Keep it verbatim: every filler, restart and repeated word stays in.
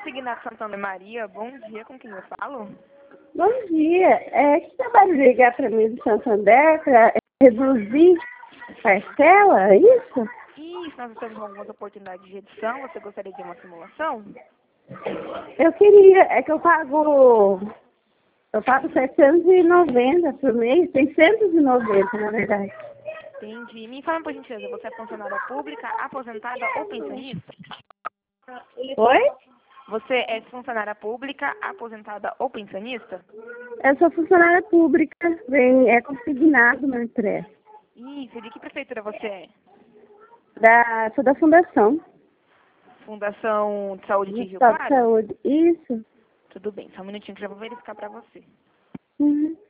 Consignado Santana Maria, bom dia, com quem eu falo? Bom dia. É, que trabalho de ligar para mim do Santander para reduzir parcela, é isso? Isso, nós temos algumas oportunidades de redução. Você gostaria de uma simulação? Eu queria, é que eu pago, eu pago setecentos e noventa por mês, seiscentos e noventa na verdade. Entendi. Me informa, por gentileza, você é funcionária pública, aposentada ou pensionista? Oi? Você é funcionária pública, aposentada ou pensionista? Eu sou funcionária pública, vem, é consignado meu empréstimo. Isso, de que prefeitura você é? Da, sou da fundação. Fundação de Saúde de De Rio Estado de Claro? Saúde. Isso. Tudo bem, só um minutinho que eu já vou verificar para você. Uhum.